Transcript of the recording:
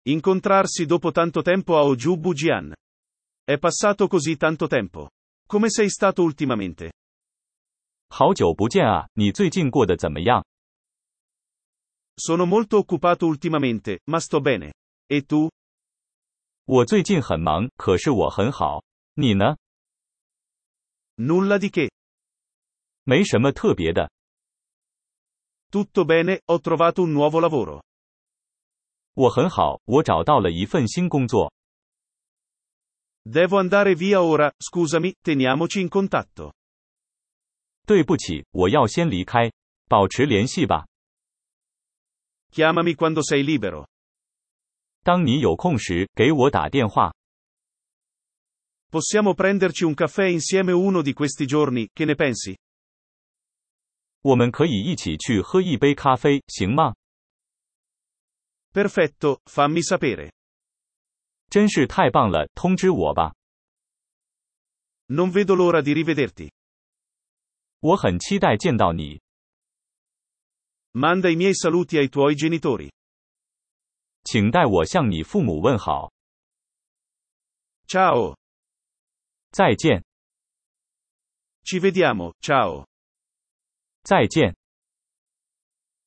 Incontrarsi dopo tanto tempo a Oju Bujian. È passato così tanto tempo. Come sei stato ultimamente? 好久不见啊，你最近过得怎么样？ Sono molto occupato ultimamente, ma sto bene. E tu? 我最近很忙，可是我很好。你呢？ Nulla di che. 没什么特别的。 Tutto bene, ho trovato un nuovo lavoro. 我很好，我找到了一份新工作。 Devo andare via ora, scusami, teniamoci in contatto. 对不起，我要先离开，保持联系吧。 Chiamami quando sei libero. 当你有空时，给我打电话。 Possiamo prenderci un caffè insieme uno di questi giorni, che ne pensi? 我们可以一起去喝一杯咖啡，行吗？ Perfetto, fammi sapere. 真是太棒了，通知我吧。 Non vedo l'ora di rivederti. 我很期待见到你。 Manda i miei saluti ai tuoi genitori. 请代我向你父母问好。 Ciao. 再见， Ci vediamo, ciao. 再见。